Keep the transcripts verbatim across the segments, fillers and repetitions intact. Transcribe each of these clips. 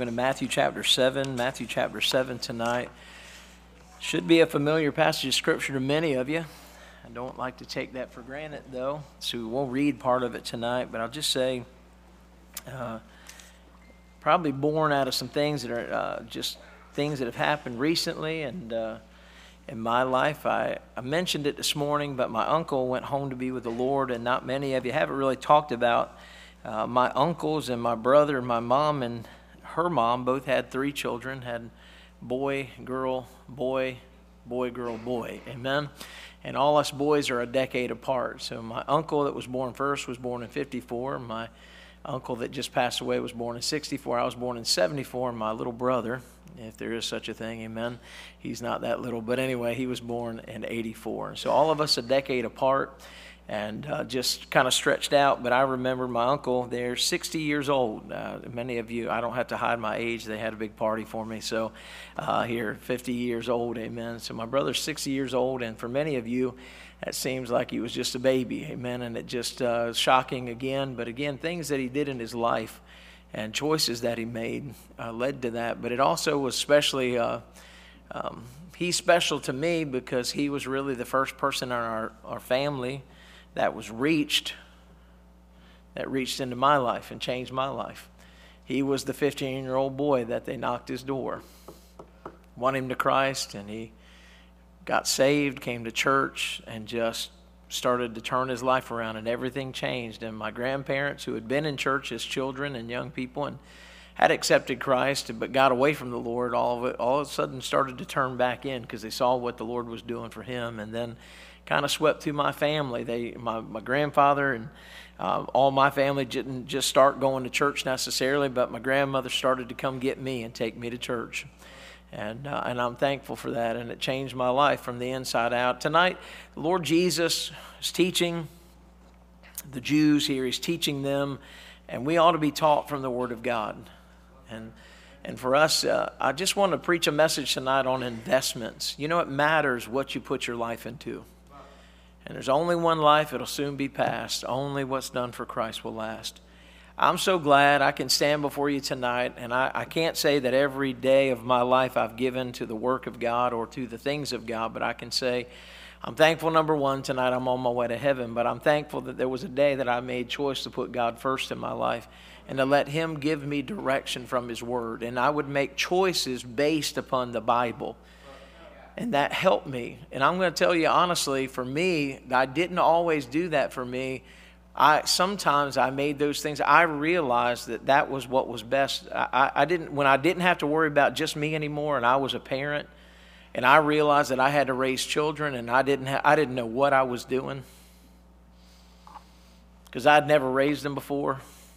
open to Matthew chapter seven. Matthew chapter seven tonight. Should be a familiar passage of Scripture to many of you. I don't like to take that for granted, though, so we won't read part of it tonight, but I'll just say, uh, probably born out of some things that are uh, just things that have happened recently, and uh, in my life, I, I mentioned it this morning, but my uncle went home to be with the Lord, and not many of you haven't really talked about uh, my uncles and my brother and my mom and her mom both had three children, had boy, girl, boy, boy, girl, boy, amen? And all us boys are a decade apart. So my uncle that was born first was born in fifty-four. My uncle that just passed away was born in sixty-four. I was born in seventy-four. And my little brother, if there is such a thing, amen, he's not that little. But anyway, he was born in eighty-four. So all of us a decade apart and uh, just kind of stretched out. But I remember my uncle, they're sixty years old. Uh, many of you, I don't have to hide my age. They had a big party for me. So uh, here, fifty years old, amen. So my brother's sixty years old. And for many of you, that seems like he was just a baby, amen. And it just uh, shocking again. But again, things that he did in his life and choices that he made uh, led to that. But it also was especially, uh, um, he's special to me because he was really the first person in our, our family that was reached, that reached into my life and changed my life. He was the fifteen-year-old boy that they knocked his door, won him to Christ, and he got saved, came to church, and just started to turn his life around, and everything changed. And my grandparents, who had been in church as children and young people and had accepted Christ but got away from the Lord, all of it all of a sudden started to turn back in because they saw what the Lord was doing for him. And then kind of swept through my family. They, my, my grandfather and uh, all my family didn't just start going to church necessarily, but my grandmother started to come get me and take me to church. And uh, and I'm thankful for that, and it changed my life from the inside out. Tonight, the Lord Jesus is teaching the Jews here. He's teaching them, and we ought to be taught from the Word of God. And and for us, uh, I just want to preach a message tonight on investments. You know, it matters what you put your life into. And there's only one life, it'll soon be past. Only what's done for Christ will last. I'm so glad I can stand before you tonight, and I, I can't say that every day of my life I've given to the work of God or to the things of God, but I can say I'm thankful, number one, tonight I'm on my way to heaven, but I'm thankful that there was a day that I made choice to put God first in my life and to let Him give me direction from His Word. And I would make choices based upon the Bible. And that helped me. And I'm going to tell you honestly, for me, I didn't always do that for me. I sometimes I made those things. I realized that that was what was best. I, I didn't when I didn't have to worry about just me anymore, and I was a parent, and I realized that I had to raise children, and I didn't ha- I didn't know what I was doing because I'd never raised them before.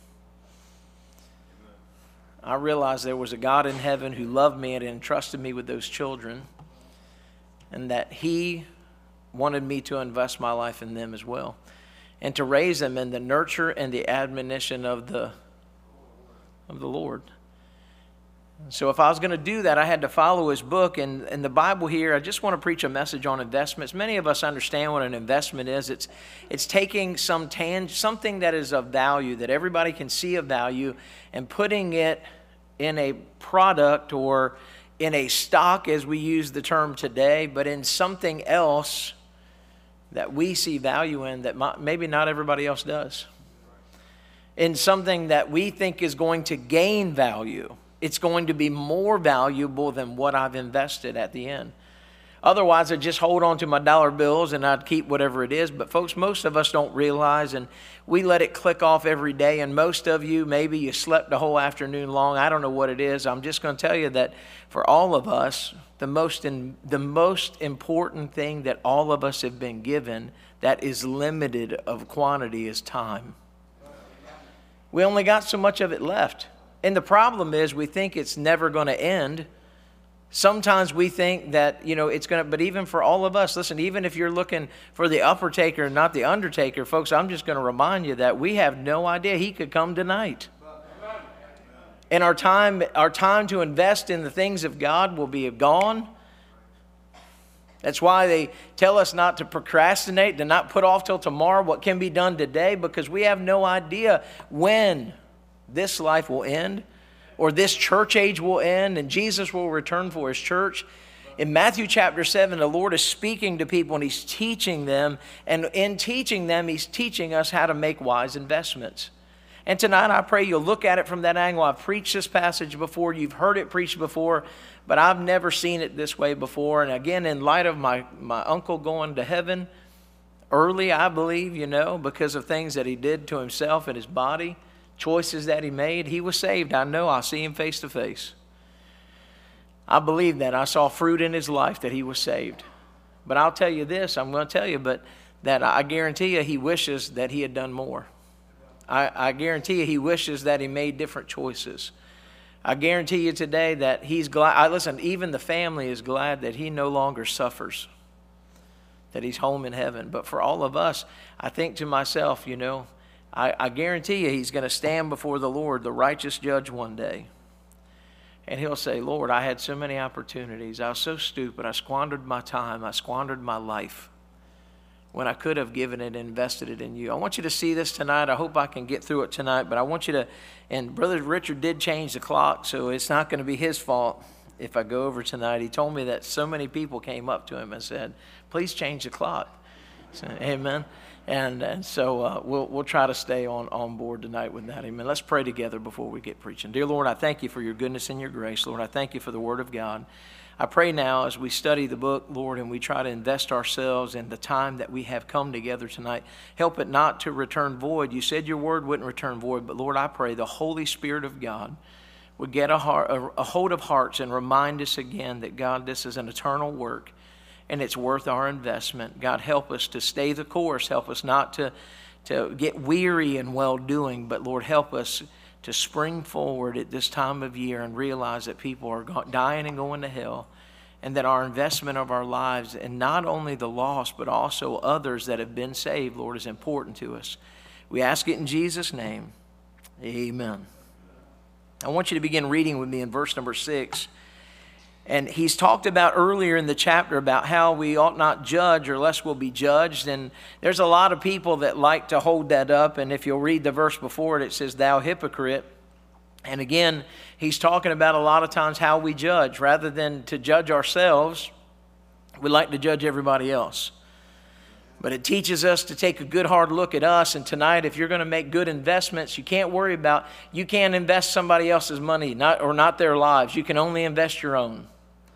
I realized there was a God in heaven who loved me and entrusted me with those children, and that He wanted me to invest my life in them as well, and to raise them in the nurture and the admonition of the of the Lord. So if I was going to do that, I had to follow His book. And in the Bible here, I just want to preach a message on investments. Many of us understand what an investment is. It's it's taking some tang- something that is of value, that everybody can see of value, and putting it in a product or in a stock, as we use the term today, but in something else that we see value in that maybe not everybody else does. In something that we think is going to gain value. It's going to be more valuable than what I've invested at the end. Otherwise, I'd just hold on to my dollar bills and I'd keep whatever it is. But folks, most of us don't realize, and we let it click off every day. And most of you, maybe you slept the whole afternoon long. I don't know what it is. I'm just going to tell you that for all of us, the most in, the most important thing that all of us have been given that is limited of quantity is time. We only got so much of it left. And the problem is we think it's never going to end. Sometimes we think that, you know, it's going to, but even for all of us, listen, even if you're looking for the upper taker and not the undertaker, folks, I'm just going to remind you that we have no idea. He could come tonight. And our time, our time to invest in the things of God will be gone. That's why they tell us not to procrastinate, to not put off till tomorrow what can be done today, because we have no idea when this life will end. or this church age will end and Jesus will return for his church. In Matthew chapter seven, the Lord is speaking to people and he's teaching them. And in teaching them, he's teaching us how to make wise investments. And tonight I pray you'll look at it from that angle. I've preached this passage before. You've heard it preached before. But I've never seen it this way before. And again, in light of my, my uncle going to heaven early, I believe, you know, because of things that he did to himself and his body, choices that he made, he was saved. I know. I'll see him face to face. I believe that. I saw fruit in his life that he was saved. But I'll tell you this, I'm going to tell you, but that I guarantee you he wishes that he had done more. I, I guarantee you he wishes that he made different choices. I guarantee you today that he's glad. I, listen, even the family is glad that he no longer suffers, that he's home in heaven. But for all of us, I think to myself, you know, I, I guarantee you he's going to stand before the Lord, the righteous judge, one day. And he'll say, Lord, I had so many opportunities. I was so stupid. I squandered my time. I squandered my life when I could have given it and invested it in you. I want you to see this tonight. I hope I can get through it tonight. But I want you to, and Brother Richard did change the clock, so it's not going to be his fault if I go over tonight. He told me that so many people came up to him and said, please change the clock. So, amen. And and so uh, we'll we'll try to stay on, on board tonight with that. Amen. Let's pray together before we get preaching. Dear Lord, I thank you for your goodness and your grace. Lord, I thank you for the Word of God. I pray now as we study the book, Lord, and we try to invest ourselves in the time that we have come together tonight, help it not to return void. You said your word wouldn't return void, but Lord, I pray the Holy Spirit of God would get a, heart, a, a hold of hearts and remind us again that, God, this is an eternal work and it's worth our investment. God, help us to stay the course. Help us not to, to get weary in well-doing, but Lord, help us to spring forward at this time of year and realize that people are dying and going to hell, and that our investment of our lives, and not only the lost, but also others that have been saved, Lord, is important to us. We ask it in Jesus' name. Amen. I want you to begin reading with me in verse number six. And he's talked about earlier in the chapter about how we ought not judge or lest we'll be judged. And there's a lot of people that like to hold that up. And if you'll read the verse before it, it says, thou hypocrite. And again, he's talking about a lot of times how we judge. Rather than to judge ourselves, we like to judge everybody else. But it teaches us to take a good hard look at us. And tonight, if you're going to make good investments, you can't worry about, you can't invest somebody else's money not or not their lives. You can only invest your own.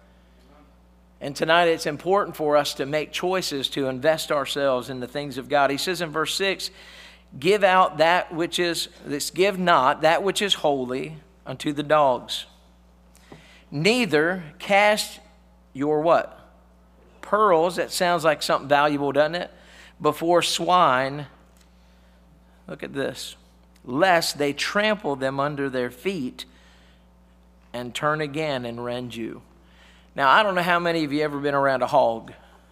And tonight it's important for us to make choices to invest ourselves in the things of God. He says in verse six, give out that which is, this give not that which is holy unto the dogs. Neither cast your what? Pearls, that sounds like something valuable, doesn't it? Before swine. Look at this. Lest they trample them under their feet and turn again and rend you. Now, I don't know how many of you ever been around a hog.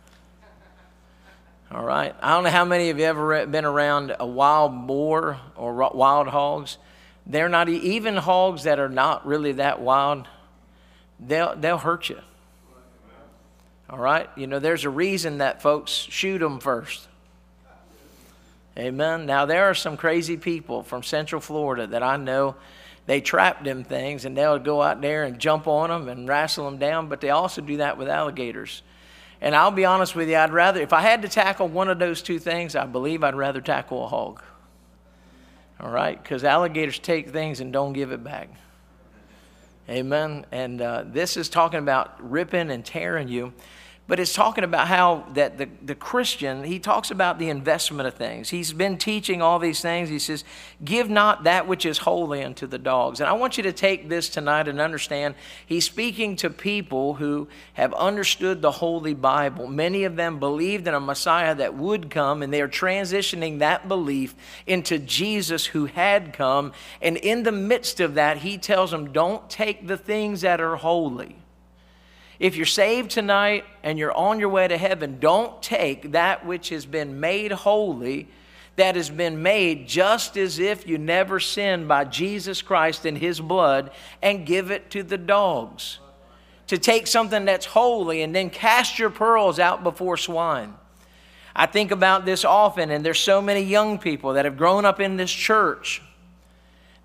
All right? I don't know how many of you ever been around a wild boar or wild hogs. They're not, even hogs that are not really that wild, they'll, they'll hurt you. All right? You know, there's a reason that folks shoot them first. Amen? Now, there are some crazy people from Central Florida that I know. They trap them things, and they'll go out there and jump on them and wrestle them down, but they also do that with alligators. And I'll be honest with you, I'd rather, if I had to tackle one of those two things, I believe I'd rather tackle a hog. All right? Because alligators take things and don't give it back. Amen? And uh, this is talking about ripping and tearing you. But it's talking about how that the, the Christian, he talks about the investment of things. He's been teaching all these things. He says, give not that which is holy unto the dogs. And I want you to take this tonight and understand, he's speaking to people who have understood the Holy Bible. Many of them believed in a Messiah that would come, and they are transitioning that belief into Jesus who had come. And in the midst of that, he tells them, don't take the things that are holy. If you're saved tonight and you're on your way to heaven, don't take that which has been made holy, that has been made just as if you never sinned by Jesus Christ and his blood, and give it to the dogs. To take something that's holy and then cast your pearls out before swine. I think about this often, and there's so many young people that have grown up in this church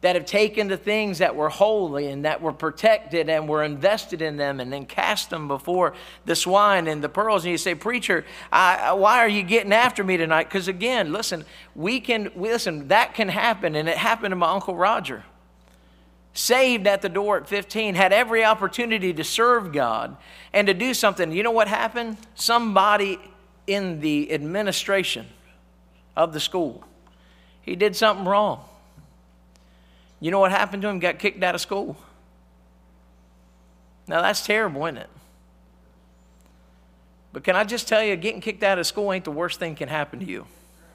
that have taken the things that were holy and that were protected and were invested in them and then cast them before the swine and the pearls. And you say, preacher, I, I, why are you getting after me tonight? Because again, listen, we can, listen, that can happen. And it happened to my Uncle Roger. Saved at the door at fifteen, had every opportunity to serve God and to do something. You know what happened? Somebody in the administration of the school, he did something wrong. You know what happened to him? Got kicked out of school. Now that's terrible, isn't it? But can I just tell you, getting kicked out of school ain't the worst thing that can happen to you.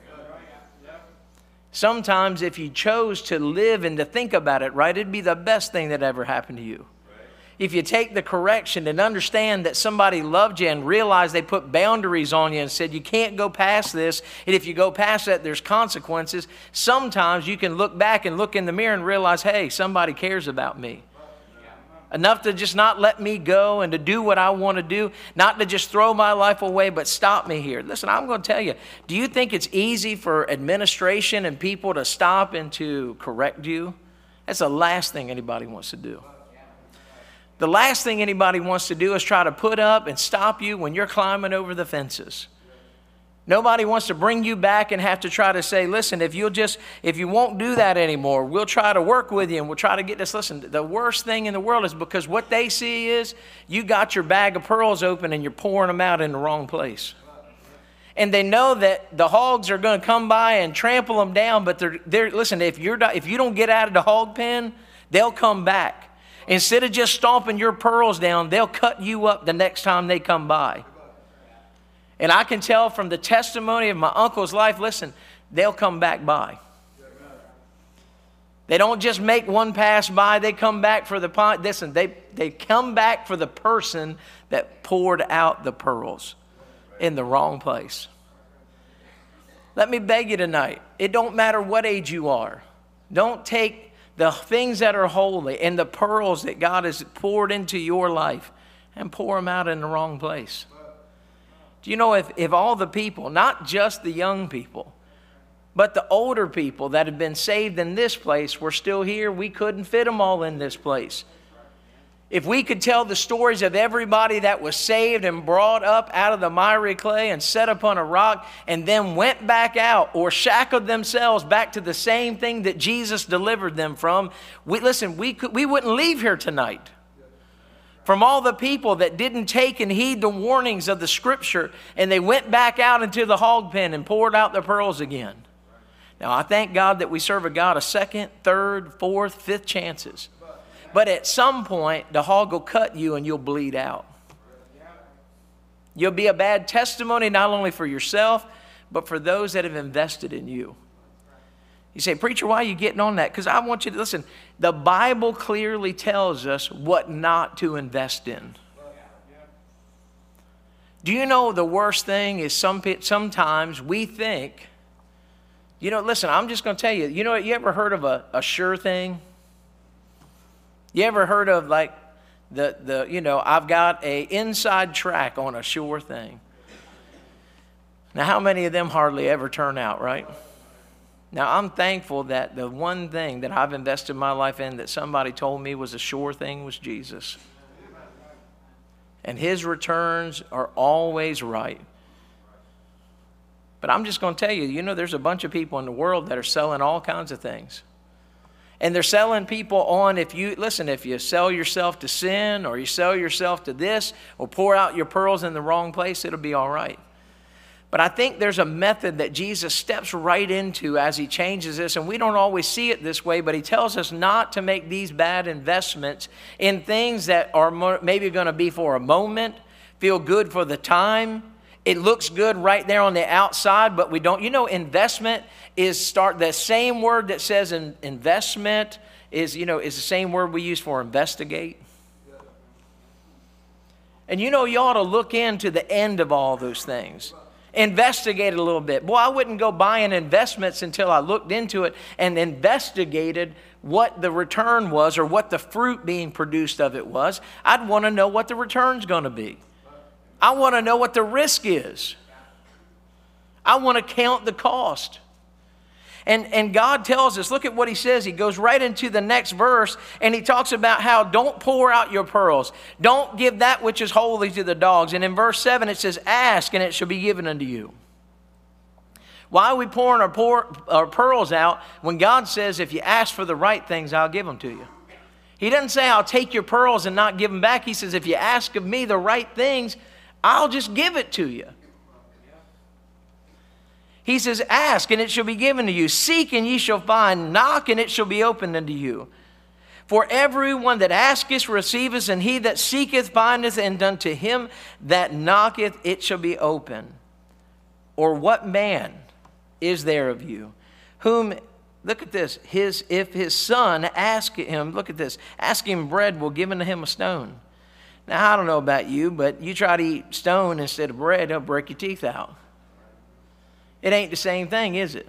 Sometimes if you chose to live and to think about it right, it'd be the best thing that ever happened to you. If you take the correction and understand that somebody loved you and realized they put boundaries on you and said you can't go past this, and if you go past that, there's consequences, sometimes you can look back and look in the mirror and realize, hey, somebody cares about me. Enough to just not let me go and to do what I want to do, not to just throw my life away, but stop me here. Listen, I'm going to tell you, do you think it's easy for administration and people to stop and to correct you? That's the last thing anybody wants to do. The last thing anybody wants to do is try to put up and stop you when you're climbing over the fences. Nobody wants to bring you back and have to try to say, listen, if you'll just, if you won't do that anymore, we'll try to work with you and we'll try to get this. Listen, the worst thing in the world is because what they see is you got your bag of pearls open and you're pouring them out in the wrong place. And they know that the hogs are going to come by and trample them down, but they're, they're listen, if you're if you don't get out of the hog pen, they'll come back. Instead of just stomping your pearls down, they'll cut you up the next time they come by. And I can tell from the testimony of my uncle's life, listen, they'll come back by. They don't just make one pass by, they come back for the pint. Listen, they, they come back for the person that poured out the pearls in the wrong place. Let me beg you tonight, it don't matter what age you are. Don't take the things that are holy and the pearls that God has poured into your life and pour them out in the wrong place. Do you know if, if all the people, not just the young people, but the older people that have been saved in this place were still here, we couldn't fit them all in this place. If we could tell the stories of everybody that was saved and brought up out of the miry clay and set upon a rock and then went back out or shackled themselves back to the same thing that Jesus delivered them from, we, listen, we, could, we wouldn't leave here tonight. From all the people that didn't take and heed the warnings of the Scripture and they went back out into the hog pen and poured out their pearls again. Now, I thank God that we serve a God of second, third, fourth, fifth chances. But at some point, the hog will cut you and you'll bleed out. You'll be a bad testimony not only for yourself, but for those that have invested in you. You say, preacher, why are you getting on that? Because I want you to listen. The Bible clearly tells us what not to invest in. Do you know the worst thing is some, sometimes we think, you know, listen, I'm just going to tell you, you know, you ever heard of a, a sure thing? You ever heard of like the, the, you know, I've got a inside track on a sure thing. Now, how many of them hardly ever turn out, right? Now, I'm thankful that the one thing that I've invested my life in that somebody told me was a sure thing was Jesus. And his returns are always right. But I'm just going to tell you, you know, there's a bunch of people in the world that are selling all kinds of things. And they're selling people on, if you, listen, if you sell yourself to sin or you sell yourself to this or pour out your pearls in the wrong place, it'll be all right. But I think there's a method that Jesus steps right into as he changes this. And we don't always see it this way, but he tells us not to make these bad investments in things that are more, maybe going to be for a moment, feel good for the time. It looks good right there on the outside, but we don't. You know, investment is start the same word that says in, investment is, you know, is the same word we use for investigate. And you know, you ought to look into the end of all those things. Investigate it a little bit. Boy, I wouldn't go buying investments until I looked into it and investigated what the return was or what the fruit being produced of it was. I'd want to know what the return's going to be. I want to know what the risk is. I want to count the cost. And, and God tells us, look at what he says. He goes right into the next verse, and he talks about how don't pour out your pearls. Don't give that which is holy to the dogs. And in verse seven it says, ask, and it shall be given unto you. Why are we pouring our, pour, our pearls out when God says, if you ask for the right things, I'll give them to you? He doesn't say, I'll take your pearls and not give them back. He says, if you ask of me the right things, I'll just give it to you. He says, ask, and it shall be given to you. Seek, and ye shall find. Knock, and it shall be opened unto you. For everyone that asketh receiveth, and he that seeketh findeth, and unto him that knocketh it shall be open. Or what man is there of you whom, look at this, his if his son ask him, look at this, ask him bread, will give unto him a stone? Now, I don't know about you, but you try to eat stone instead of bread, it'll break your teeth out. It ain't the same thing, is it?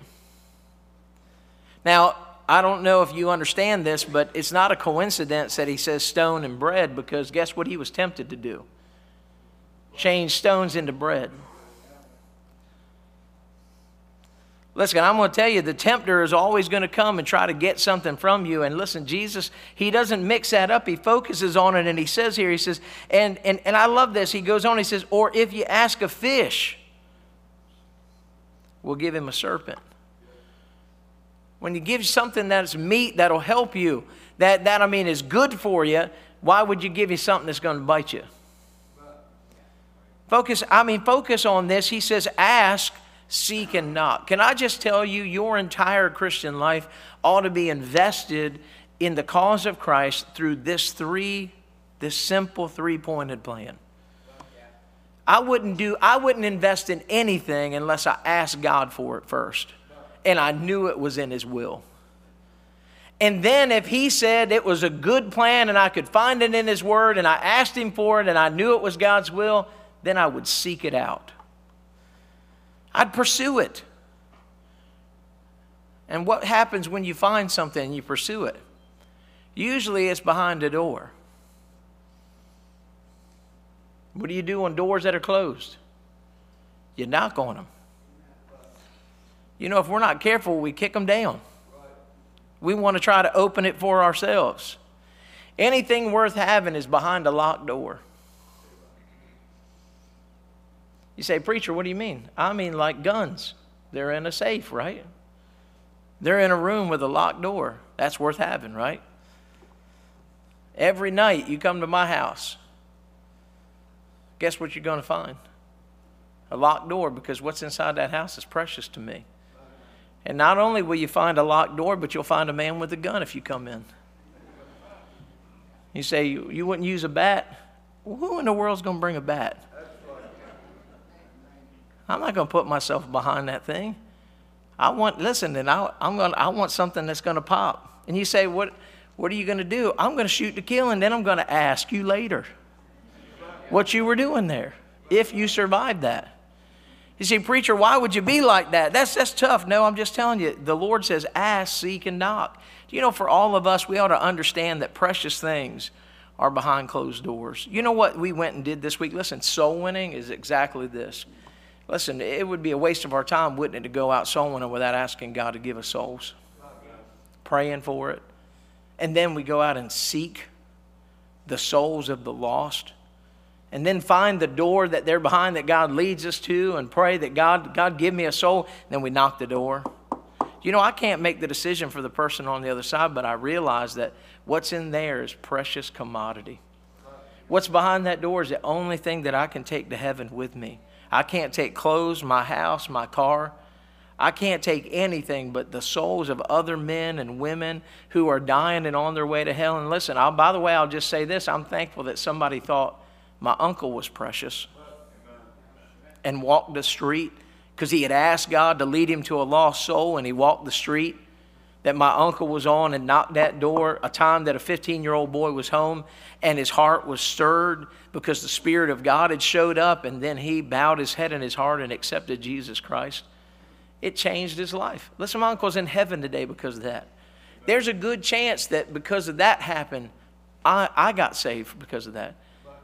Now, I don't know if you understand this, but it's not a coincidence that he says stone and bread, because guess what he was tempted to do? Change stones into bread. Listen, I'm going to tell you, the tempter is always going to come and try to get something from you. And listen, Jesus, he doesn't mix that up. He focuses on it, and he says here, he says, and, and, and I love this. He goes on, he says, or if you ask a fish, we'll give him a serpent. When you give something that's meat that'll help you, that, that I mean is good for you, why would you give you something that's going to bite you? Focus, I mean, focus on this. He says, ask, seek, and knock. Can I just tell you, your entire Christian life ought to be invested in the cause of Christ through this three, this simple three-pointed plan. I wouldn't do, I wouldn't invest in anything unless I asked God for it first. And I knew it was in his will. And then if he said it was a good plan and I could find it in his word and I asked him for it and I knew it was God's will, then I would seek it out. I'd pursue it. And what happens when you find something and you pursue it? Usually it's behind a door. What do you do on doors that are closed? You knock on them. You know, if we're not careful, we kick them down. We want to try to open it for ourselves. Anything worth having is behind a locked door. You say, preacher, what do you mean? I mean like guns. They're in a safe, right? They're in a room with a locked door. That's worth having, right? Every night you come to my house, guess what you're going to find? A locked door, because what's inside that house is precious to me. And not only will you find a locked door, but you'll find a man with a gun if you come in. You say, you, you wouldn't use a bat? Well, who in the world's going to bring a bat? I'm not going to put myself behind that thing. I want, listen, and I, I'm going. I want something that's going to pop. And you say, what, what are you going to do? I'm going to shoot to kill, and then I'm going to ask you later what you were doing there, if you survived that. You see, preacher, why would you be like that? That's, that's tough. No, I'm just telling you, the Lord says, ask, seek, and knock. Do you know, for all of us, we ought to understand that precious things are behind closed doors. You know what we went and did this week? Listen, soul winning is exactly this. Listen, it would be a waste of our time, wouldn't it, to go out soul winning without asking God to give us souls, praying for it. And then we go out and seek the souls of the lost. And then find the door that they're behind that God leads us to and pray that God, God give me a soul. And then we knock the door. You know, I can't make the decision for the person on the other side, but I realize that what's in there is precious commodity. What's behind that door is the only thing that I can take to heaven with me. I can't take clothes, my house, my car. I can't take anything but the souls of other men and women who are dying and on their way to hell. And listen, I'll, by the way, I'll just say this. I'm thankful that somebody thought my uncle was precious and walked the street because he had asked God to lead him to a lost soul, and he walked the street that my uncle was on and knocked that door, a time that a fifteen-year-old boy was home, and his heart was stirred because the Spirit of God had showed up, and then he bowed his head in his heart and accepted Jesus Christ. It changed his life. Listen, my uncle's in heaven today because of that. There's a good chance that because of that happened, I, I got saved because of that.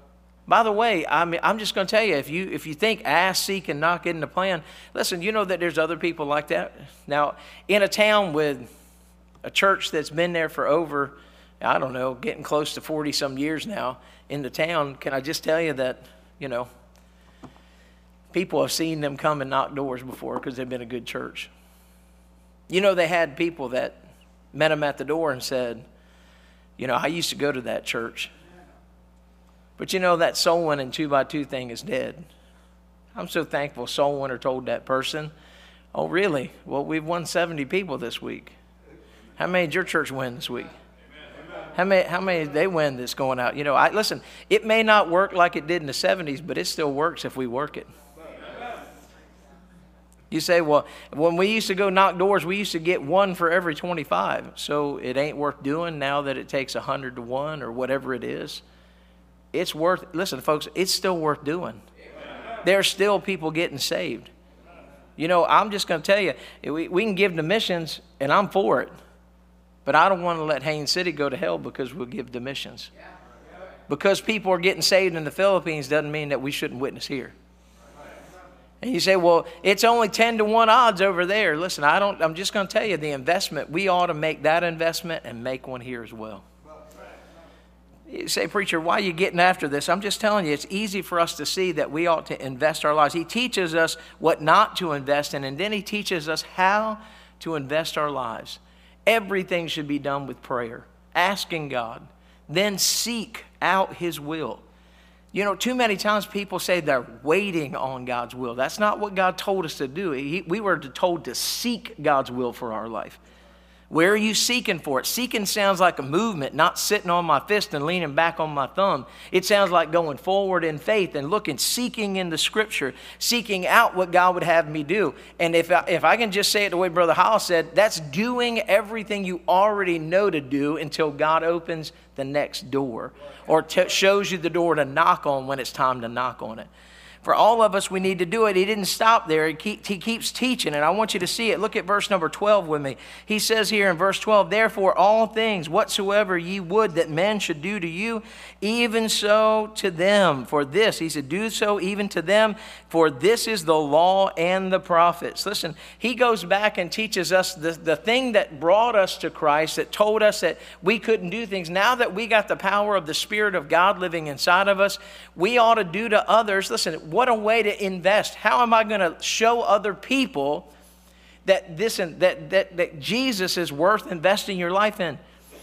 By the way, I mean, I'm just going to tell you, if you if you think ask, seek, and knock isn't a plan, listen, you know that there's other people like that. Now, in a town with a church that's been there for over, I don't know, getting close to forty-some years now in the town, can I just tell you that, you know, people have seen them come and knock doors before because they've been a good church. You know, they had people that met them at the door and said, you know, I used to go to that church. But you know, that soul winning two by two thing is dead. I'm so thankful soul winner told that person, oh, really? Well, we've won seventy people this week. How many did your church win this week? How many, how many did they win that's going out? You know, I listen, it may not work like it did in the seventies, but it still works if we work it. You say, well, when we used to go knock doors, we used to get one for every twenty-five. So it ain't worth doing now that it takes one hundred to one or whatever it is. It's worth, listen, folks, it's still worth doing. There's still people getting saved. You know, I'm just going to tell you, we, we can give to missions, and I'm for it. But I don't want to let Haines City go to hell because we'll give to missions. Because people are getting saved in the Philippines doesn't mean that we shouldn't witness here. And you say, well, it's only ten to one odds over there. Listen, I don't, I'm just going to tell you the investment, we ought to make that investment and make one here as well. You say, preacher, why are you getting after this? I'm just telling you, it's easy for us to see that we ought to invest our lives. He teaches us what not to invest in, and then he teaches us how to invest our lives. Everything should be done with prayer, asking God, then seek out his will. You know, too many times people say they're waiting on God's will. That's not what God told us to do. He, we were told to seek God's will for our life. Where are you seeking for it? Seeking sounds like a movement, not sitting on my fist and leaning back on my thumb. It sounds like going forward in faith and looking, seeking in the Scripture, seeking out what God would have me do. And if I, if I can just say it the way Brother Howell said, that's doing everything you already know to do until God opens the next door or t- shows you the door to knock on when it's time to knock on it. For all of us, we need to do it. He didn't stop there. He, keep, he keeps teaching, and I want you to see it. Look at verse number twelve with me. He says here in verse twelve, therefore all things whatsoever ye would that men should do to you, even so to them. For this, he said, do so even to them, for this is the law and the prophets. Listen, he goes back and teaches us the, the thing that brought us to Christ, that told us that we couldn't do things. Now that we got the power of the Spirit of God living inside of us, we ought to do to others. Listen, what a way to invest. How am I going to show other people that this and that, that that Jesus is worth investing your life in?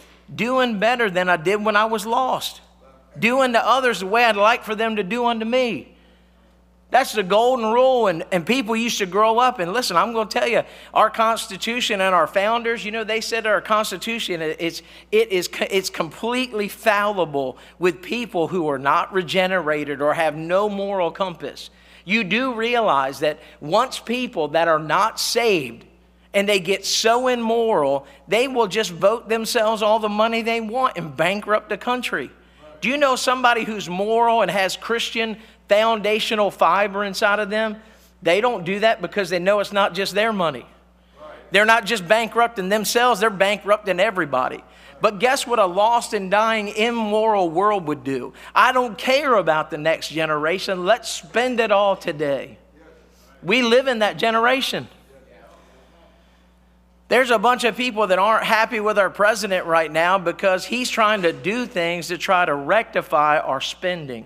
Doing better than I did when I was lost. Doing to others the way I'd like for them to do unto me. That's the golden rule, and, and people used to grow up. And listen, I'm going to tell you, our Constitution and our founders, you know, they said our Constitution, it's, it is, it's completely fallible with people who are not regenerated or have no moral compass. You do realize that once people that are not saved and they get so immoral, they will just vote themselves all the money they want and bankrupt the country. Do you know somebody who's moral and has Christian foundational fiber inside of them? They don't do that because they know it's not just their money. They're not just bankrupting themselves, they're bankrupting everybody. But guess what a lost and dying immoral world would do? I don't care about the next generation. Let's spend it all today. We live in that generation. There's a bunch of people that aren't happy with our president right now because he's trying to do things to try to rectify our spending.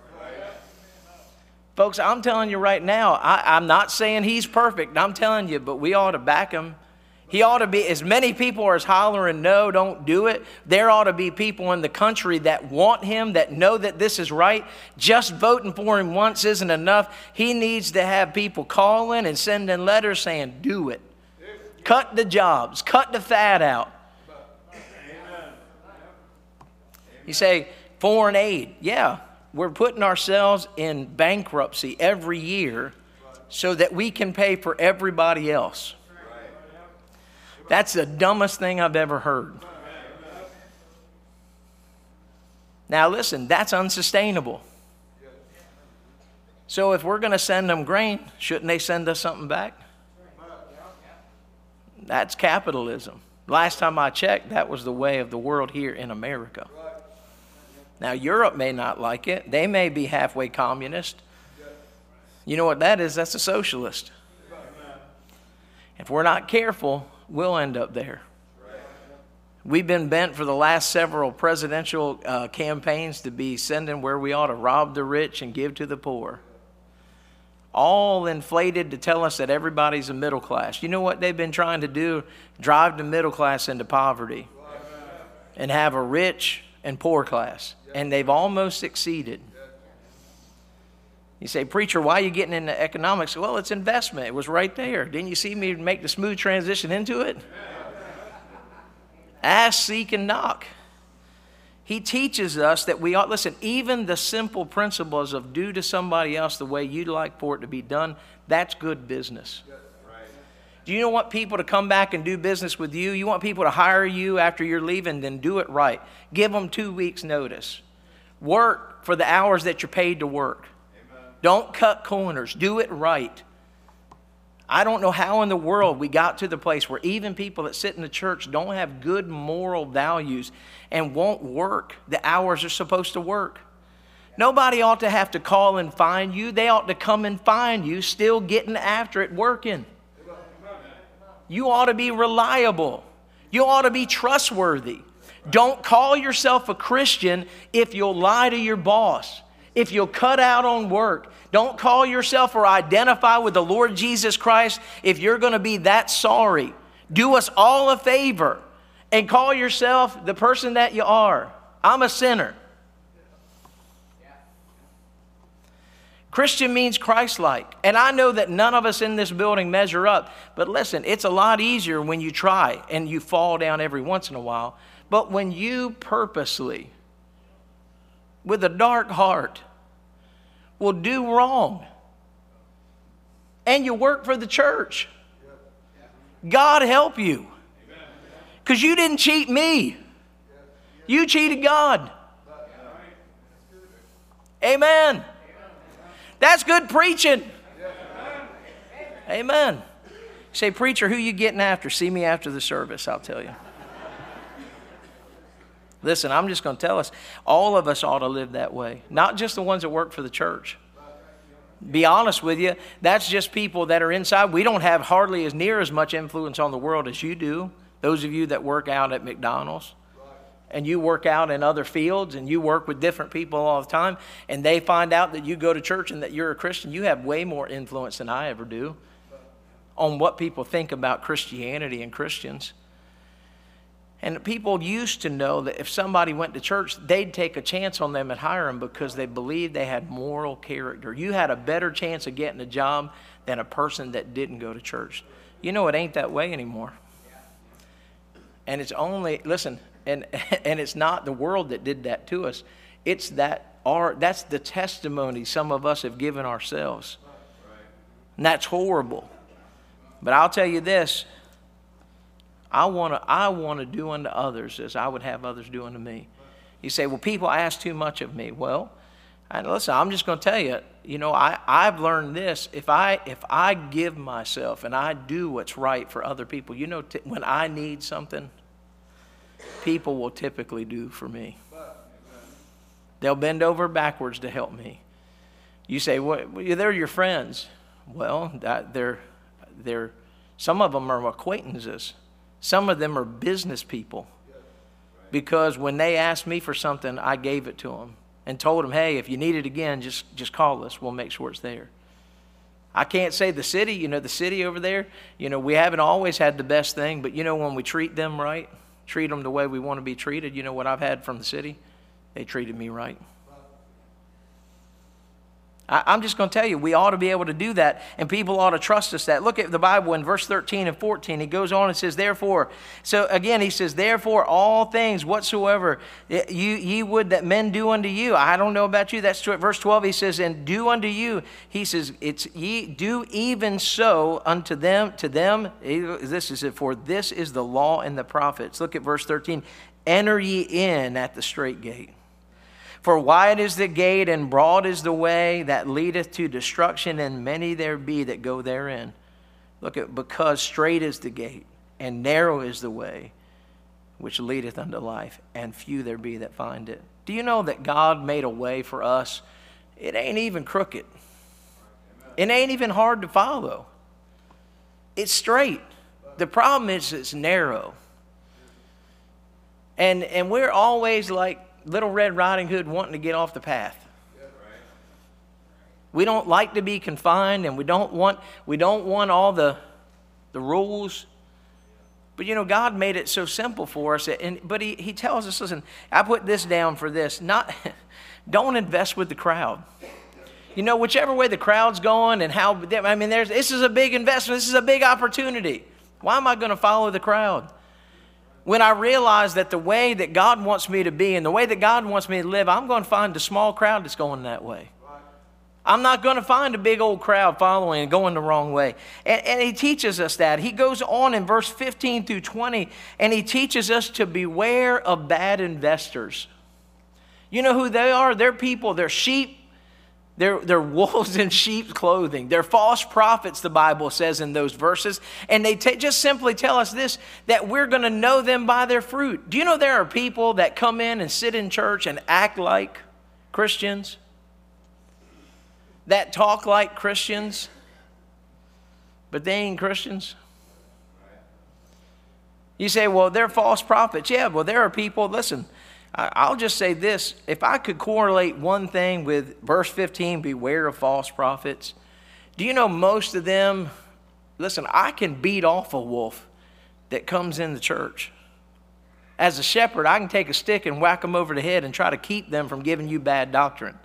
Folks, I'm telling you right now, I, I'm not saying he's perfect. I'm telling you, but we ought to back him. He ought to be, as many people are as hollering, no, don't do it. There ought to be people in the country that want him, that know that this is right. Just voting for him once isn't enough. He needs to have people calling and sending letters saying, do it. Cut the jobs. Cut the fat out. You say, foreign aid. Yeah, we're putting ourselves in bankruptcy every year so that we can pay for everybody else. That's the dumbest thing I've ever heard. Now listen, that's unsustainable. So if we're going to send them grain, shouldn't they send us something back? That's capitalism. Last time I checked, that was the way of the world here in America. Now, Europe may not like it. They may be halfway communist. You know what that is? That's a socialist. If we're not careful, we'll end up there. We've been bent for the last several presidential uh, campaigns to be sending where we ought to rob the rich and give to the poor. All inflated to tell us that everybody's a middle class. You know what they've been trying to do? Drive the middle class into poverty and have a rich and poor class. And they've almost succeeded. You say, preacher, why are you getting into economics? Well, it's investment. It was right there. Didn't you see me make the smooth transition into it? Ask, seek, and knock. He teaches us that we ought, listen, even the simple principles of do to somebody else the way you'd like for it to be done, that's good business. Do you want people to come back and do business with you? You want people to hire you after you're leaving? Then do it right. Give them two weeks' notice. Work for the hours that you're paid to work. Amen. Don't cut corners. Do it right. I don't know how in the world we got to the place where even people that sit in the church don't have good moral values and won't work the hours they're supposed to work. Nobody ought to have to call and find you. They ought to come and find you still getting after it, working. You ought to be reliable. You ought to be trustworthy. Don't call yourself a Christian if you'll lie to your boss, if you'll cut out on work. Don't call yourself or identify with the Lord Jesus Christ if you're going to be that sorry. Do us all a favor and call yourself the person that you are. I'm a sinner. Christian means Christ-like. And I know that none of us in this building measure up. But listen, it's a lot easier when you try and you fall down every once in a while. But when you purposely, with a dark heart, will do wrong, and you work for the church, God help you. Because you didn't cheat me. You cheated God. Amen. That's good preaching. Amen. Say, preacher, who you getting after? See me after the service, I'll tell you. Listen, I'm just going to tell us, all of us ought to live that way. Not just the ones that work for the church. Be honest with you, that's just people that are inside. We don't have hardly as near as much influence on the world as you do. Those of you that work out at McDonald's. And you work out in other fields and you work with different people all the time, and they find out that you go to church and that you're a Christian, you have way more influence than I ever do on what people think about Christianity and Christians. And people used to know that if somebody went to church, they'd take a chance on them and hire them because they believed they had moral character. You had a better chance of getting a job than a person that didn't go to church. You know, it ain't that way anymore. And it's only, listen, And and it's not the world that did that to us. It's that our that's the testimony some of us have given ourselves. And that's horrible. But I'll tell you this. I want to I want to do unto others as I would have others do unto me. You say, well, people ask too much of me. Well, and listen, I'm just going to tell you, you know, I, I've learned this. If I if I give myself and I do what's right for other people, you know, t- when I need something, people will typically do for me. They'll bend over backwards to help me. You say, well, they're your friends. Well, that they're, they're, some of them are acquaintances. Some of them are business people. Because when they asked me for something, I gave it to them and told them, hey, if you need it again, just, just call us. We'll make sure it's there. I can't say the city, you know, the city over there, you know, we haven't always had the best thing, but you know, when we treat them right, treat them the way we want to be treated. You know what I've had from the city? They treated me right. I, I'm just going to tell you, we ought to be able to do that, and people ought to trust us that. Look at the Bible in verse thirteen and fourteen. He goes on and says, therefore, so again, he says, therefore, all things whatsoever you, ye would that men do unto you. I don't know about you. That's true. At verse twelve, he says, and do unto you. He says, it's ye do even so unto them, to them. This is it, for this is the law and the prophets. Look at verse thirteen. Enter ye in at the strait gate. For wide is the gate, and broad is the way that leadeth to destruction, and many there be that go therein. Look at, because straight is the gate, and narrow is the way which leadeth unto life, and few there be that find it. Do you know that God made a way for us? It ain't even crooked. It ain't even hard to follow. It's straight. The problem is it's narrow. And and we're always like Little Red Riding Hood wanting to get off the path. We don't like to be confined, and we don't want we don't want all the the rules. But you know, God made it so simple for us. And but he, he tells us, listen, I put this down for this. Not don't invest with the crowd. You know, whichever way the crowd's going and how, I mean, there's this is a big investment. This is a big opportunity. Why am I going to follow the crowd? When I realize that the way that God wants me to be and the way that God wants me to live, I'm going to find a small crowd that's going that way. I'm not going to find a big old crowd following and going the wrong way. And, and he teaches us that. He goes on in verse fifteen through twenty, and he teaches us to beware of bad investors. You know who they are? They're people, they're sheep. They're, they're wolves in sheep's clothing. They're false prophets, the Bible says in those verses. And they t- just simply tell us this, that we're going to know them by their fruit. Do you know there are people that come in and sit in church and act like Christians? That talk like Christians, but they ain't Christians? You say, well, they're false prophets. Yeah, well, there are people, listen, I'll just say this. If I could correlate one thing with verse fifteen, beware of false prophets. Do you know most of them, listen, I can beat off a wolf that comes in the church. As a shepherd, I can take a stick and whack them over the head and try to keep them from giving you bad doctrine.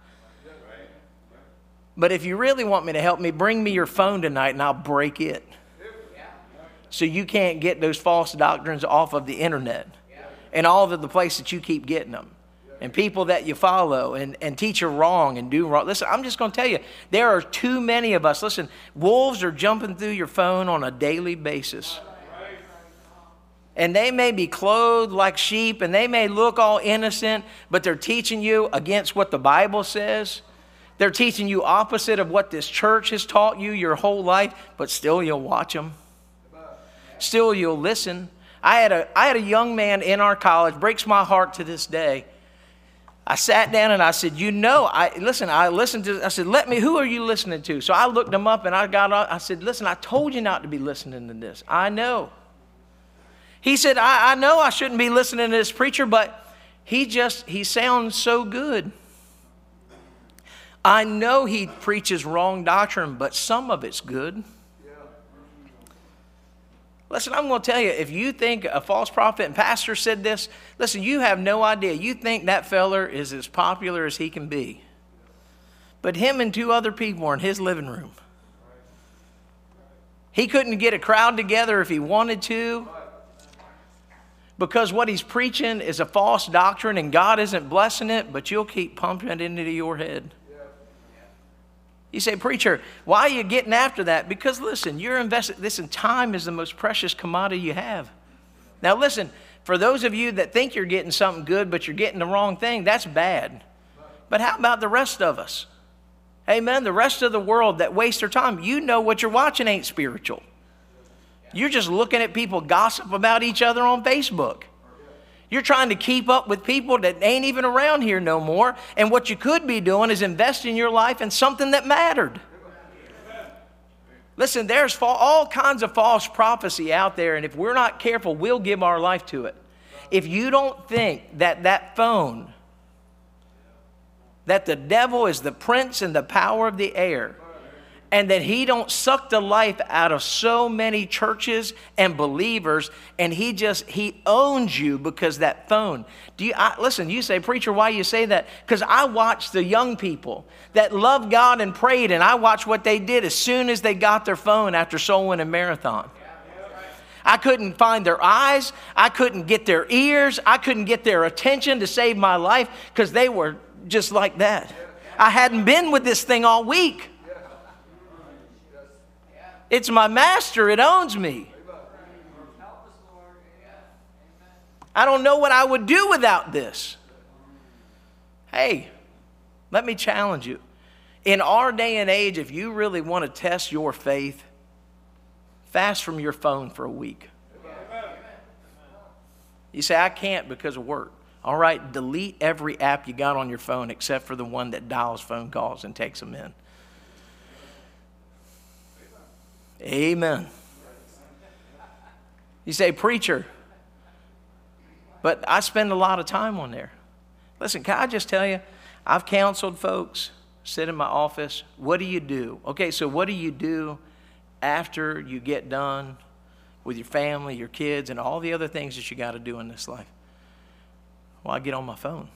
But if you really want me to help me, bring me your phone tonight and I'll break it. So you can't get those false doctrines off of the internet and all of the places that you keep getting them. And people that you follow and, and teach you wrong and do wrong. Listen, I'm just going to tell you, there are too many of us. Listen, wolves are jumping through your phone on a daily basis. And they may be clothed like sheep and they may look all innocent, but they're teaching you against what the Bible says. They're teaching you opposite of what this church has taught you your whole life, but still you'll watch them. Still you'll listen. I had a I had a young man in our college, breaks my heart to this day. I sat down and I said, you know, I listen, I listened to, I said, let me, who are you listening to? So I looked him up and I got, I said, listen, I told you not to be listening to this. I know. He said, I, I know I shouldn't be listening to this preacher, but he just, he sounds so good. I know he preaches wrong doctrine, but some of it's good. Listen, I'm going to tell you, if you think a false prophet and pastor said this, listen, you have no idea. You think that feller is as popular as he can be. But him and two other people are in his living room. He couldn't get a crowd together if he wanted to, because what he's preaching is a false doctrine and God isn't blessing it, but you'll keep pumping it into your head. You say, preacher, why are you getting after that? Because listen, you're invested. Listen, time is the most precious commodity you have. Now listen, for those of you that think you're getting something good, but you're getting the wrong thing, that's bad. But how about the rest of us? Amen. The rest of the world that waste their time. You know what you're watching ain't spiritual. You're just looking at people gossip about each other on Facebook. You're trying to keep up with people that ain't even around here no more. And what you could be doing is investing your life in something that mattered. Listen, there's all kinds of false prophecy out there. And if we're not careful, we'll give our life to it. If you don't think that that phone, that the devil is the prince and the power of the air, and that he don't suck the life out of so many churches and believers, and he just, he owns you because that phone. Do you, I, listen, you say, preacher, why you say that? Because I watched the young people that loved God and prayed, and I watched what they did as soon as they got their phone after Soul Winning Marathon. I couldn't find their eyes. I couldn't get their ears. I couldn't get their attention to save my life because they were just like that. I hadn't been with this thing all week. It's my master. It owns me. I don't know what I would do without this. Hey, let me challenge you. In our day and age, if you really want to test your faith, fast from your phone for a week. You say, I can't because of work. All right, delete every app you got on your phone except for the one that dials phone calls and takes them in. Amen. You say, preacher, but I spend a lot of time on there. Listen, can I just tell you, I've counseled folks, sit in my office. What do you do? Okay, so what do you do after you get done with your family, your kids, and all the other things that you got to do in this life? Well, I get on my phone.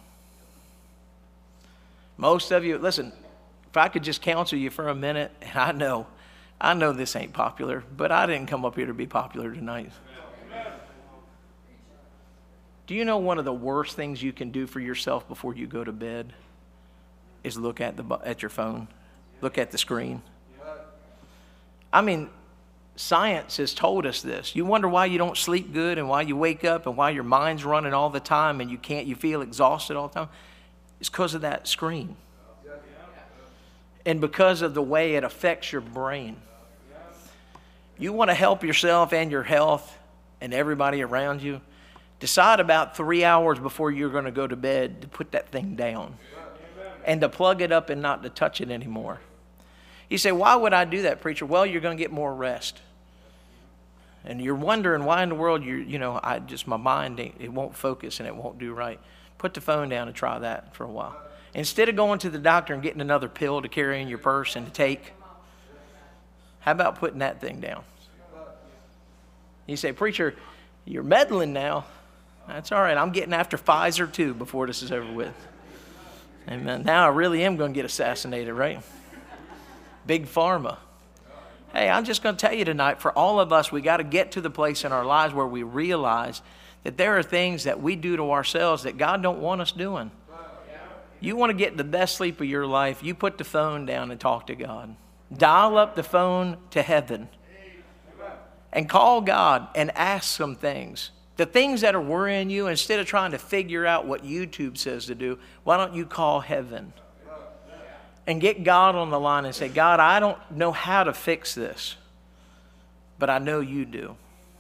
Most of you, listen, if I could just counsel you for a minute, and I know, I know this ain't popular, but I didn't come up here to be popular tonight. Do you know one of the worst things you can do for yourself before you go to bed is look at the at your phone, look at the screen? I mean, science has told us this. You wonder why you don't sleep good and why you wake up and why your mind's running all the time and you can't, you feel exhausted all the time. It's because of that screen. And because of the way it affects your brain. You want to help yourself and your health and everybody around you. Decide about three hours before you're going to go to bed to put that thing down and to plug it up and not to touch it anymore. You say, why would I do that, preacher? Well, you're going to get more rest. And you're wondering why in the world you're, you know, I just, my mind, it won't focus and it won't do right. Put the phone down and try that for a while. Instead of going to the doctor and getting another pill to carry in your purse and to take, how about putting that thing down? You say, preacher, you're meddling now. That's all right. I'm getting after Pfizer too before this is over with. Amen. Now I really am going to get assassinated, right? Big pharma. Hey, I'm just going to tell you tonight, for all of us, we got to get to the place in our lives where we realize that there are things that we do to ourselves that God don't want us doing. You want to get the best sleep of your life, you put the phone down and talk to God. Dial up the phone to heaven and call God and ask some things. The things that are worrying you, instead of trying to figure out what YouTube says to do, why don't you call heaven? And get God on the line and say, God, I don't know how to fix this, but I know you do.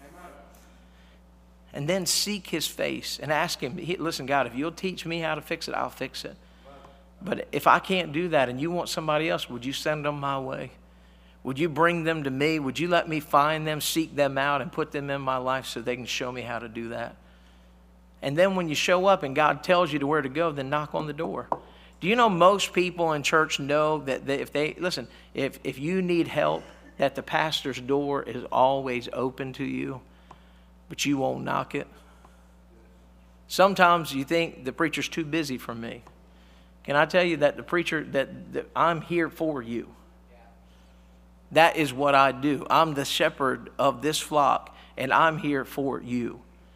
And then seek his face and ask him, listen, God, if you'll teach me how to fix it, I'll fix it. But if I can't do that and you want somebody else, would you send them my way? Would you bring them to me? Would you let me find them, seek them out, and put them in my life so they can show me how to do that? And then when you show up and God tells you to where to go, then knock on the door. Do you know most people in church know that they, if they, listen, if, if you need help, that the pastor's door is always open to you, but you won't knock it? Sometimes you think the preacher's too busy for me. Can I tell you that the preacher, that, that I'm here for you? That is what I do. I'm the shepherd of this flock, and I'm here for you.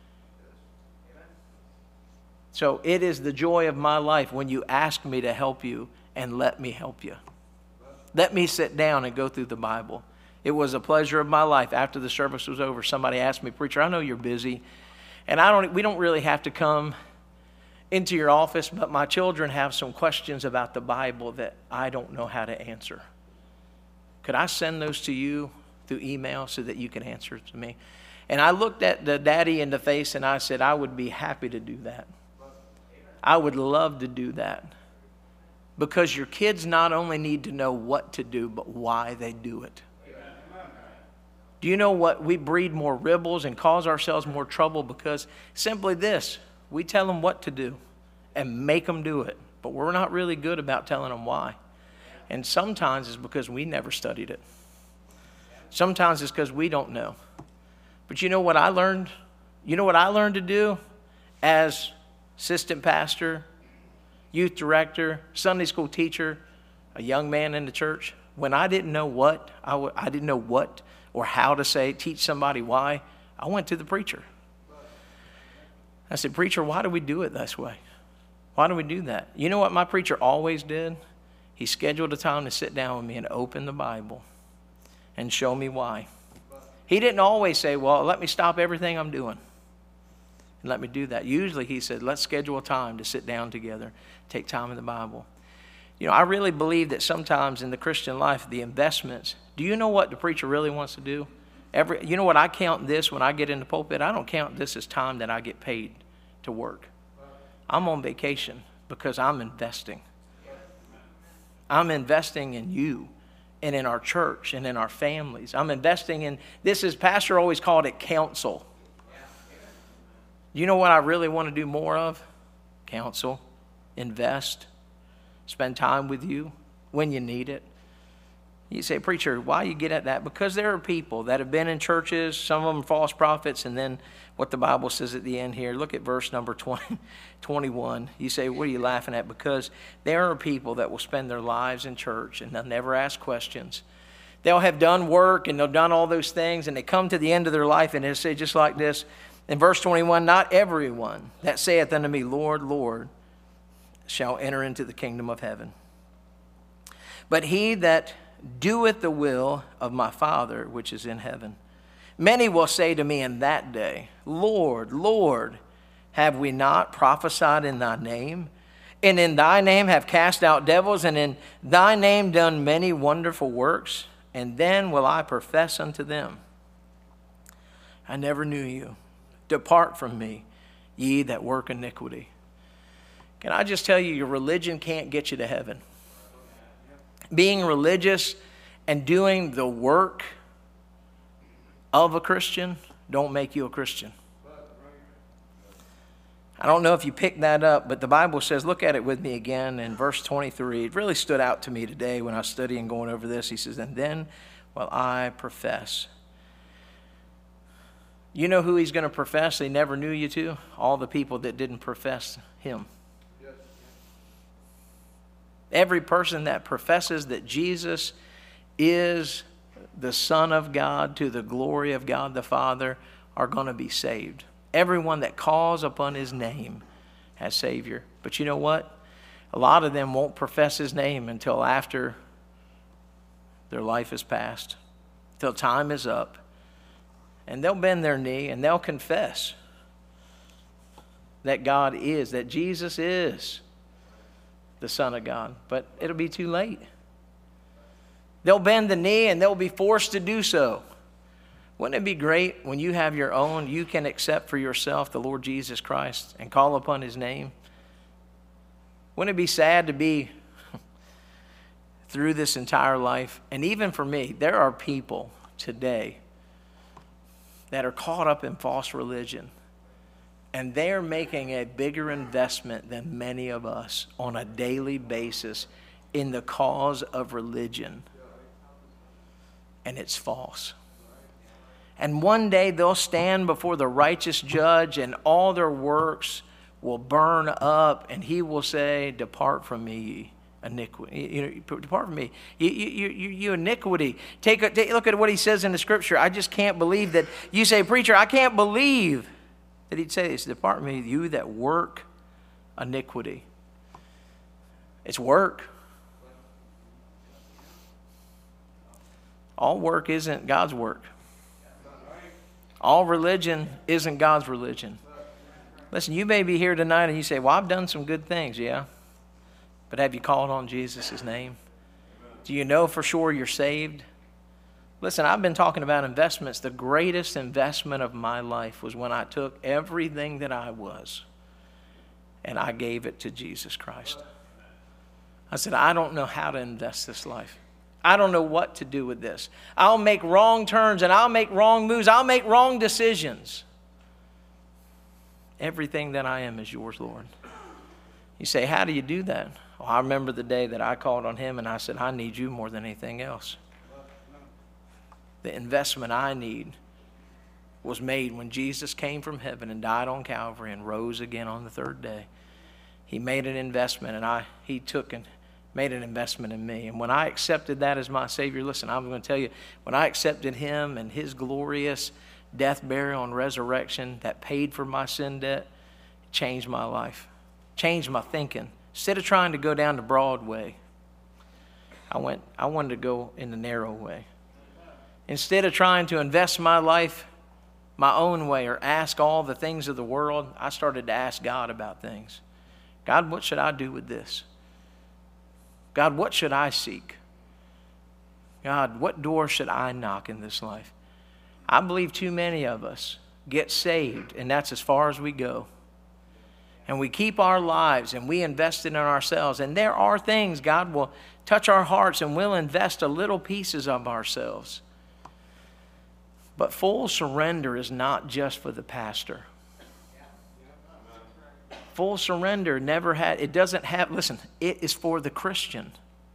So it is the joy of my life when you ask me to help you and let me help you. Let me sit down and go through the Bible. It was a pleasure of my life. After the service was over, somebody asked me, preacher, I know you're busy, and I don't. we don't really have to come into your office, but my children have some questions about the Bible that I don't know how to answer. Could I send those to you through email so that you can answer it to me? And I looked at the daddy in the face and I said, I would be happy to do that. I would love to do that. Because your kids not only need to know what to do, but why they do it. Do you know what? We breed more rebels and cause ourselves more trouble because simply this, we tell them what to do and make them do it. But we're not really good about telling them why. And sometimes it's because we never studied it. Sometimes it's because we don't know. But you know what I learned? You know what I learned to do as assistant pastor, youth director, Sunday school teacher, a young man in the church? When I didn't know what, I, w- I didn't know what or how to say, teach somebody why, I went to the preacher. I said, preacher, why do we do it this way? Why do we do that? You know what my preacher always did? He scheduled a time to sit down with me and open the Bible and show me why. He didn't always say, well, let me stop everything I'm doing and let me do that. Usually he said, let's schedule a time to sit down together, take time in the Bible. You know, I really believe that sometimes in the Christian life, the investments, do you know what the preacher really wants to do? Every, you know what, I count this when I get in the pulpit, I don't count this as time that I get paid to work. I'm on vacation because I'm investing. I'm investing in you and in our church and in our families. I'm investing in, this is, Pastor always called it counsel. You know what I really want to do more of? Counsel, invest, spend time with you when you need it. You say, preacher, why you get at that? Because there are people that have been in churches, some of them false prophets, and then what the Bible says at the end here. Look at verse number twenty, twenty-one. You say, what are you laughing at? Because there are people that will spend their lives in church and they'll never ask questions. They'll have done work and they'll done all those things, and they come to the end of their life and they'll say just like this. In verse twenty-one, not everyone that saith unto me, Lord, Lord, shall enter into the kingdom of heaven, but he that doeth the will of my Father which is in heaven. Many will say to me in that day, Lord, Lord, have we not prophesied in thy name? And in thy name have cast out devils, and in thy name done many wonderful works? And then will I profess unto them, I never knew you. Depart from me, ye that work iniquity. Can I just tell you, your religion can't get you to heaven. Being religious and doing the work of a Christian don't make you a Christian. I don't know if you picked that up, but the Bible says, look at it with me again in verse twenty-three. It really stood out to me today when I was studying going over this. He says, and then will I profess. You know who he's going to profess he never knew you to? All the people that didn't profess him. Every person that professes that Jesus is the Son of God to the glory of God the Father are going to be saved. Everyone that calls upon his name as Savior. But you know what? A lot of them won't profess his name until after their life is past, till time is up. And they'll bend their knee and they'll confess that God is, that Jesus is the Son of God. But it'll be too late. They'll bend the knee and they'll be forced to do so. Wouldn't it be great when you have your own, you can accept for yourself the Lord Jesus Christ and call upon his name? Wouldn't it be sad to be through this entire life? And even for me, there are people today that are caught up in false religion, and they're making a bigger investment than many of us on a daily basis in the cause of religion. And it's false. And one day they'll stand before the righteous judge and all their works will burn up, and he will say, depart from me, iniquity. You know, depart from me, you, you, you, you iniquity. Take a take, look at what he says in the scripture. I just can't believe that. You say, preacher, I can't believe that he'd say this. Depart from me, you that work iniquity. It's work. All work isn't God's work. All religion isn't God's religion. Listen, you may be here tonight and you say, well, I've done some good things, yeah. But have you called on Jesus' name? Do you know for sure you're saved? Listen, I've been talking about investments. The greatest investment of my life was when I took everything that I was and I gave it to Jesus Christ. I said, I don't know how to invest this life. I don't know what to do with this. I'll make wrong turns and I'll make wrong moves. I'll make wrong decisions. Everything that I am is yours, Lord. You say, how do you do that? Well, I remember the day that I called on him and I said, I need you more than anything else. The investment I need was made when Jesus came from heaven and died on Calvary and rose again on the third day. He made an investment, and I he took and made an investment in me. And when I accepted that as my Savior, listen, I'm going to tell you, when I accepted him and his glorious death, burial, and resurrection that paid for my sin debt, it changed my life, changed my thinking. Instead of trying to go down the broad way, I went. I wanted to go in the narrow way. Instead of trying to invest my life my own way or ask all the things of the world, I started to ask God about things. God, what should I do with this? God, what should I seek? God, what door should I knock in this life? I believe too many of us get saved, and that's as far as we go. and we keep our lives and we invest it in ourselves, and there are things God will touch our hearts and we'll invest a little pieces of ourselves. But full surrender is not just for the pastor. Full surrender never had, it doesn't have, listen, it is for the Christian.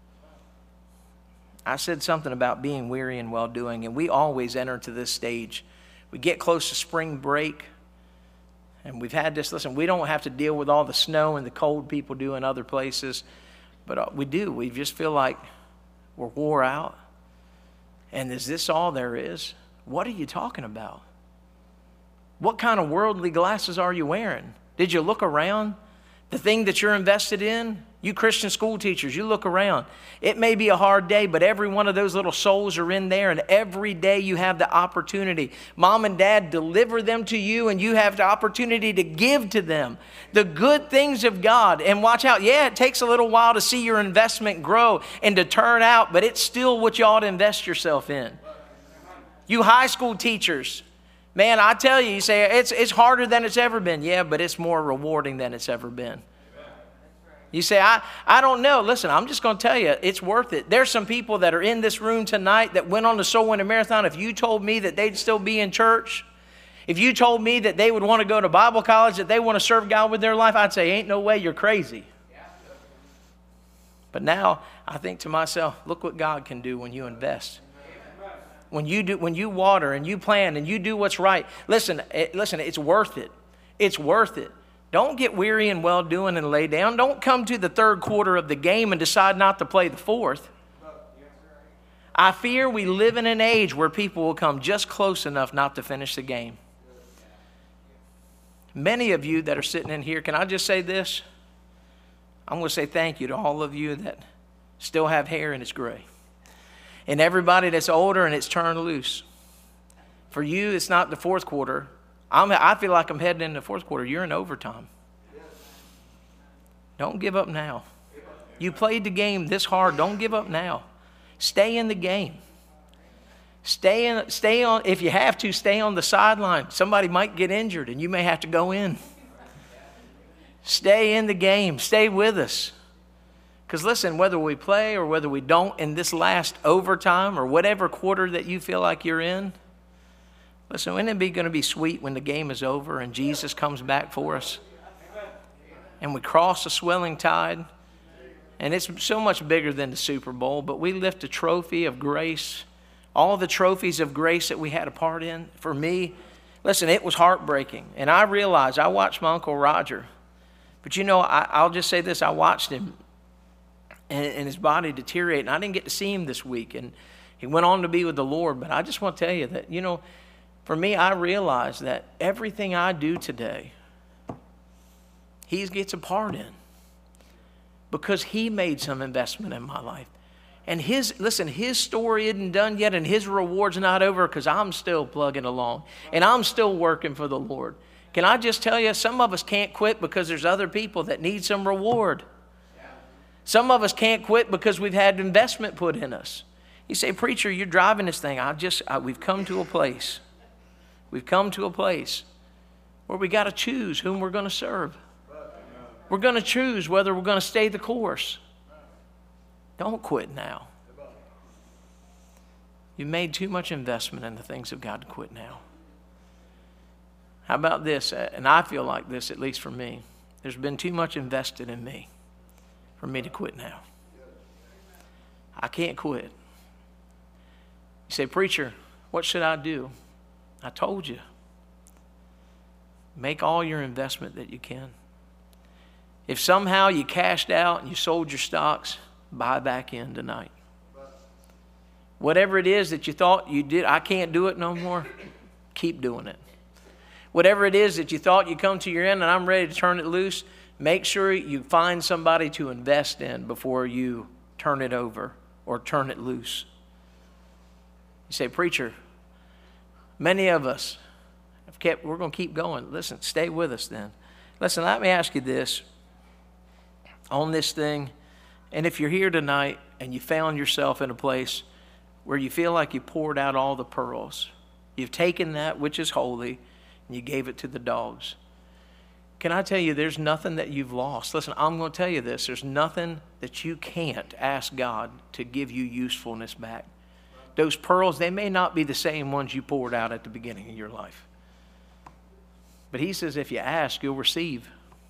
I said something about being weary and well-doing, and we always enter to this stage. We get close to spring break, and we've had this, listen, we don't have to deal with all the snow and the cold people do in other places, but we do. We just feel like we're wore out. And is this all there is? What are you talking about? What kind of worldly glasses are you wearing? Did you look around? The thing that you're invested in, you Christian school teachers, you look around. It may be a hard day, but every one of those little souls are in there, and every day you have the opportunity. Mom and dad deliver them to you, and you have the opportunity to give to them the good things of God. And watch out, yeah, it takes a little while to see your investment grow and to turn out, but it's still what you ought to invest yourself in. You high school teachers, man, I tell you, you say it's it's harder than it's ever been. Yeah, but it's more rewarding than it's ever been. You say, I, I don't know. Listen, I'm just going to tell you, it's worth it. There's some people that are in this room tonight that went on the Soul Winner Marathon. If you told me that they'd still be in church, if you told me that they would want to go to Bible college, that they want to serve God with their life, I'd say, ain't no way, you're crazy. But now I think to myself, look what God can do when you invest. When you do, when you water and you plant and you do what's right, listen, it, listen, it's worth it. It's worth it. Don't get weary and well-doing and lay down. Don't come to the third quarter of the game and decide not to play the fourth. I fear we live in an age where people will come just close enough not to finish the game. Many of you that are sitting in here, can I just say this? I'm going to say thank you to all of you that still have hair and it's gray. And everybody that's older and it's turned loose. For you, it's not the fourth quarter. I'm, I feel like I'm heading into the fourth quarter. You're in overtime. Don't give up now. You played the game this hard. Don't give up now. Stay in the game. Stay in. Stay on. If you have to, stay on the sideline. Somebody might get injured, and you may have to go in. Stay in the game. Stay with us. Because listen, whether we play or whether we don't in this last overtime or whatever quarter that you feel like you're in, listen, isn't it be going to be sweet when the game is over and Jesus comes back for us? And we cross the swelling tide. And it's so much bigger than the Super Bowl, but we lift a trophy of grace. All the trophies of grace that we had a part in. For me, listen, it was heartbreaking. And I realized, I watched my Uncle Roger. But you know, I, I'll just say this, I watched him and, and his body deteriorate. And I didn't get to see him this week. And he went on to be with the Lord. But I just want to tell you that, you know, for me, I realized that everything I do today, he gets a part in. Because he made some investment in my life. And his, listen, his story isn't done yet and his reward's not over because I'm still plugging along. And I'm still working for the Lord. Can I just tell you, some of us can't quit because there's other people that need some reward. Some of us can't quit because we've had investment put in us. You say, preacher, you're driving this thing. I just, I, we've come to a place. We've come to a place where we got to choose whom we're going to serve. We're going to choose whether we're going to stay the course. Don't quit now. You've made too much investment in the things of God to quit now. How about this? And I feel like this, at least for me. There's been too much invested in me for me to quit now. I can't quit. You say, preacher, what should I do? I told you. Make all your investment that you can. If somehow you cashed out and you sold your stocks, buy back in tonight. Whatever it is that you thought you did, I can't do it no more, keep doing it. Whatever it is that you thought you come to your end and I'm ready to turn it loose, make sure you find somebody to invest in before you turn it over or turn it loose. You say, preacher, many of us have kept, we're going to keep going. Listen, stay with us then. Listen, let me ask you this. On this thing, and if you're here tonight and you found yourself in a place where you feel like you poured out all the pearls, you've taken that which is holy and you gave it to the dogs. Can I tell you, there's nothing that you've lost. Listen, I'm going to tell you this. There's nothing that you can't ask God to give you usefulness back. Those pearls, they may not be the same ones you poured out at the beginning of your life. But he says if you ask, you'll receive.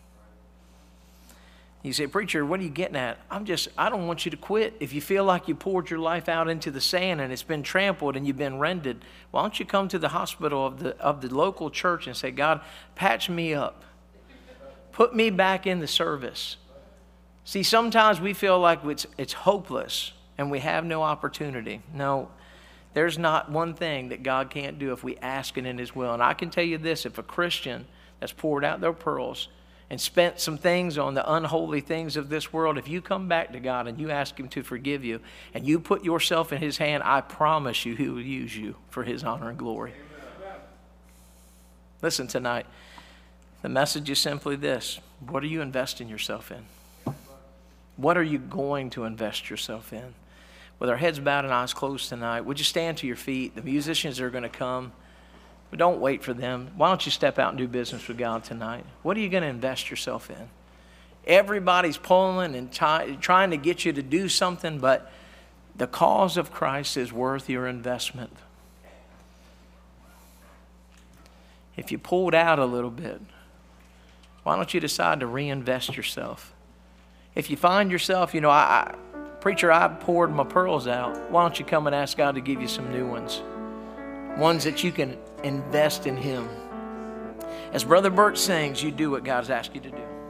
You say, preacher, what are you getting at? I'm just, I don't want you to quit. If you feel like you poured your life out into the sand and it's been trampled and you've been rended, why don't you come to the hospital of the, of the local church and say, God, patch me up. Put me back in the service. See, sometimes we feel like it's, it's hopeless and we have no opportunity. No, there's not one thing that God can't do if we ask it in his will. And I can tell you this, if a Christian that's poured out their pearls and spent some things on the unholy things of this world, if you come back to God and you ask him to forgive you and you put yourself in his hand, I promise you he will use you for his honor and glory. Amen. Listen tonight, the message is simply this. What are you investing yourself in? What are you going to invest yourself in? With our heads bowed and eyes closed tonight, would you stand to your feet? The musicians are going to come. But don't wait for them. Why don't you step out and do business with God tonight? What are you going to invest yourself in? Everybody's pulling and t- trying to get you to do something, but the cause of Christ is worth your investment. If you pulled out a little bit, why don't you decide to reinvest yourself? If you find yourself, you know, I, I preacher, I poured my pearls out. Why don't you come and ask God to give you some new ones? Ones that you can invest in him. As Brother Bert sings, you do what God's asked you to do.